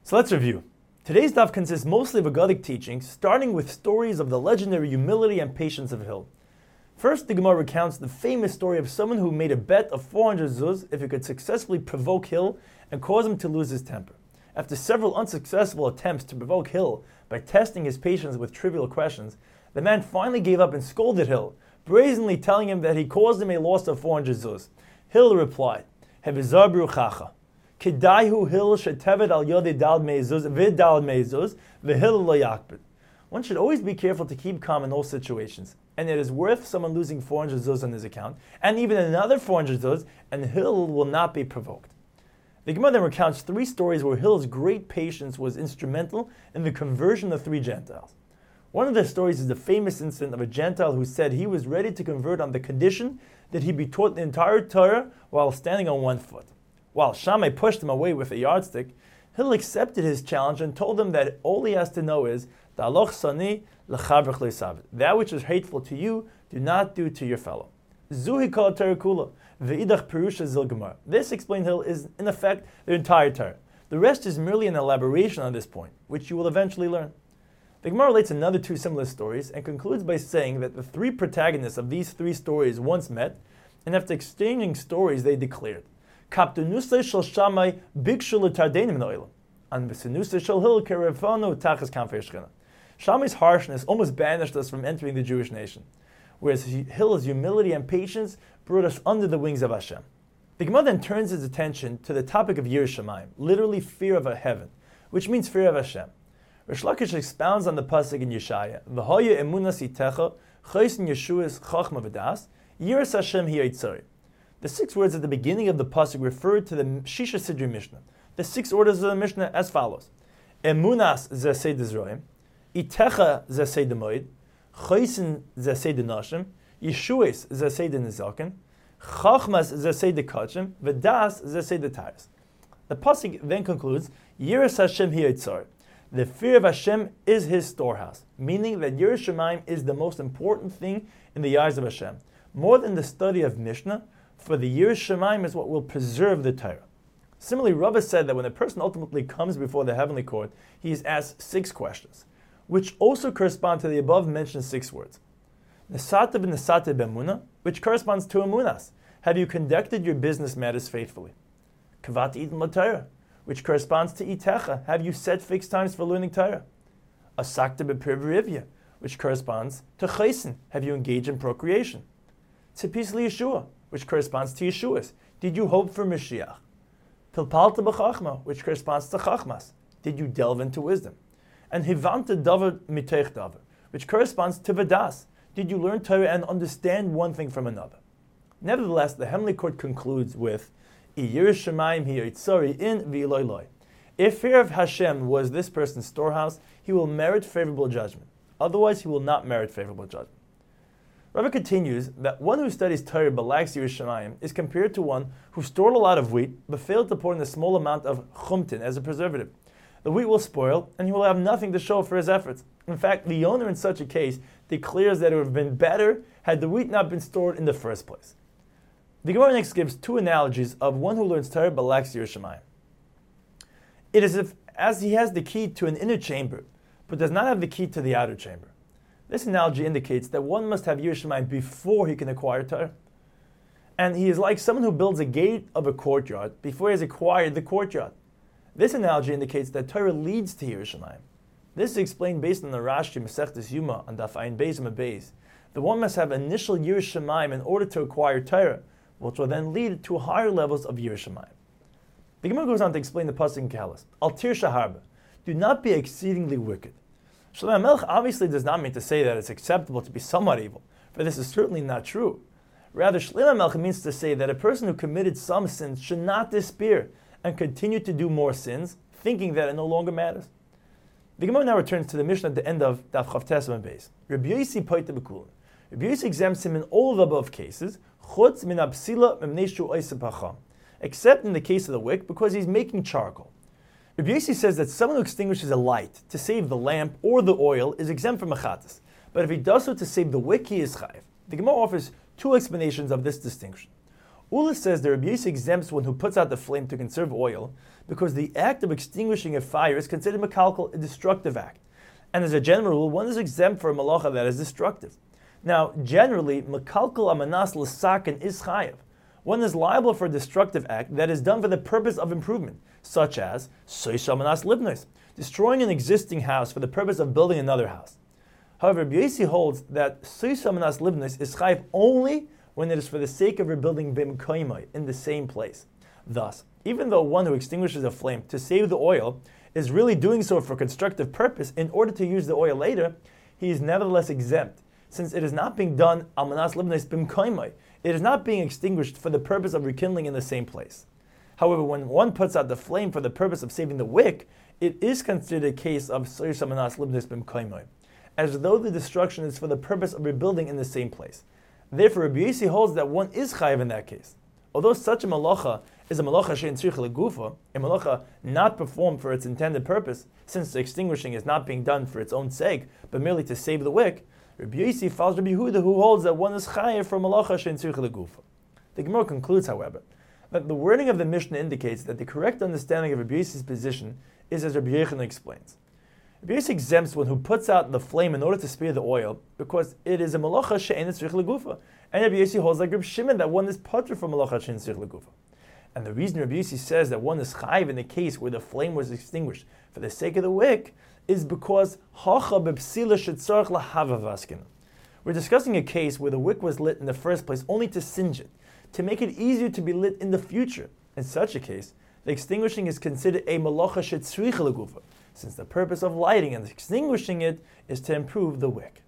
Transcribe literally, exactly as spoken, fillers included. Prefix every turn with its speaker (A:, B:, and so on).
A: So let's review. Today's daf consists mostly of Aggadic teachings, starting with stories of the legendary humility and patience of Hill. First, the Gemara recounts the famous story of someone who made a bet of four hundred zuz if he could successfully provoke Hill and cause him to lose his temper. After several unsuccessful attempts to provoke Hill by testing his patience with trivial questions, the man finally gave up and scolded Hill, brazenly telling him that he caused him a loss of four hundred zuz. Hill replied, Hevizar b'ruchacha. Kedaihu Hill shetevet al yodei dal meizuz vid dal meizuz v'Hill lo yakbid. One should always be careful to keep calm in all situations, and it is worth someone losing four hundred zuz on his account, and even another four hundred zuz, and Hill will not be provoked. The Gemara then recounts three stories where Hill's great patience was instrumental in the conversion of three Gentiles. One of the stories is the famous incident of a Gentile who said he was ready to convert on the condition that he be taught the entire Torah while standing on one foot. While Shammai pushed him away with a yardstick, Hill accepted his challenge and told him that all he has to know is that which is hateful to you, do not do to your fellow. This, explained Hill, is in effect the entire Torah. The rest is merely an elaboration on this point, which you will eventually learn. The Gemara relates another two similar stories and concludes by saying that the three protagonists of these three stories once met, and after exchanging stories they declared, Shammai's harshness almost banished us from entering the Jewish nation, whereas Hill's humility and patience brought us under the wings of Hashem. The Gemara then turns its attention to the topic of Yiras Shamayim, literally fear of a heaven, which means fear of Hashem. Rish Lakish expounds on the pasuk in Yeshaya, V'hoya emunas itecha, chaysin Yeshuas chachma v'das, Yiras Hashem hi yitzari. The six words at the beginning of the pasuk refer to the Shisha Sidri Mishnah. The six orders of the Mishnah as follows: Emunas zeh Dizroim, Itecha zeh Demoid, Chaysin zeh Nashim, Yeshuas zeh Nizaken, Chachmas zeh Dekachim, V'das zeh Taris. The pasuk then concludes, Yiras Hashem hi yitzari. The fear of Hashem is his storehouse, meaning that Yiras Shamayim is the most important thing in the eyes of Hashem. More than the study of Mishnah, for the Yiras Shamayim is what will preserve the Torah. Similarly, Rava said that when a person ultimately comes before the heavenly court, he is asked six questions, which also correspond to the above mentioned six words. Nesata b'nesata b'emunah, which corresponds to emunas. Have you conducted your business matters faithfully? Kavat iten l'Torah, which corresponds to itecha. Have you set fixed times for learning Torah? Asakta b'pirivya, which corresponds to chaysin. Have you engaged in procreation? Tzipis liyeshua, which corresponds to Yeshuas. Did you hope for Mashiach? Pilpalta b'chachma, which corresponds to chachmas. Did you delve into wisdom? And hivanta davar miteich davar, which corresponds to vadas. Did you learn Torah and understand one thing from another? Nevertheless, the heavenly court concludes with Yiras Shamayim hi yitzari in v'iloi loi. If fear of Hashem was this person's storehouse, he will merit favorable judgment. Otherwise, he will not merit favorable judgment. Rava continues that one who studies Torah but lacks Yiras Shamayim is compared to one who stored a lot of wheat but failed to pour in a small amount of chumtin as a preservative. The wheat will spoil and he will have nothing to show for his efforts. In fact, the owner in such a case declares that it would have been better had the wheat not been stored in the first place. The Gemara next gives two analogies of one who learns Torah but lacks Yiras Shamayim. It is if, as he has the key to an inner chamber but does not have the key to the outer chamber. This analogy indicates that one must have Yiras Shamayim before he can acquire Torah. And he is like someone who builds a gate of a courtyard before he has acquired the courtyard. This analogy indicates that Torah leads to Yiras Shamayim. This is explained based on the Rashi Masechtas Yuma on Daf Ayin Beis and Beis. The one must have initial Yiras Shamayim in order to acquire Torah, which will then lead to higher levels of Yiras Shamayim. The Gemara goes on to explain the pasuk in Kahalas. Al tir shaharba, do not be exceedingly wicked. Shlomo HaMelech obviously does not mean to say that it's acceptable to be somewhat evil, for this is certainly not true. Rather, Shlomo HaMelech means to say that a person who committed some sins should not despair and continue to do more sins, thinking that it no longer matters. The Gemara now returns to the Mishnah at the end of Daf Chav Tes Amud Beis. Rabbi Yossi poita b'kulin. Rabbi Yossi exempts him in all of the above cases, chutz min absila memnei shu oiseh pacham, except in the case of the wick, because he's making charcoal. Rabbi Yossi says that someone who extinguishes a light to save the lamp or the oil is exempt from mechatas, but if he does so to save the wick, he is chayiv. The Gemara offers two explanations of this distinction. Ula says that Rabbi Yossi exempts one who puts out the flame to conserve oil because the act of extinguishing a fire is considered mekalkel, a destructive act. And as a general rule, one is exempt for a malacha that is destructive. Now, generally, mekalkel amanas l'saken is chayav. One is liable for a destructive act that is done for the purpose of improvement, such as sois amanas libnos, destroying an existing house for the purpose of building another house. However, Rabbi Yossi holds that sois amanas libnos is chayav only when it is for the sake of rebuilding b'mkoimai, in the same place. Thus, even though one who extinguishes a flame to save the oil is really doing so for constructive purpose in order to use the oil later, he is nevertheless exempt, since it is not being done amanas libnos b'mkoimai. It is not being extinguished for the purpose of rekindling in the same place. However, when one puts out the flame for the purpose of saving the wick, it is considered a case of sois amanas libnos b'mkoimai, as though the destruction is for the purpose of rebuilding in the same place. Therefore, Rabbi Yossi holds that one is chayav in that case. Although such a malacha is a malacha she'en tzricha legufa, a malacha not performed for its intended purpose, since the extinguishing is not being done for its own sake, but merely to save the wick, Rabbi Yossi follows Rabbi Yehuda, who holds that one is chayav for malacha she'en tzricha legufa. The Gemara concludes, however, that the wording of the Mishnah indicates that the correct understanding of Rabbi Yossi's position is as Rabbi Yochanan explains. Rabbi Yossi exempts one who puts out the flame in order to spare the oil, because it is a malacha she'en tzricha legufa. And Rabbi Yossi holds like Rabbi Shimon that one is patur from malacha she'en tzricha legufa. And the reason Rabbi Yossi says that one is chayiv in the case where the flame was extinguished for the sake of the wick is because hacha bepsila shetzarich lahava vaskin. We're discussing a case where the wick was lit in the first place only to singe it, to make it easier to be lit in the future. In such a case, the extinguishing is considered a malacha she'tzricha legufa, since the purpose of lighting and extinguishing it is to improve the wick.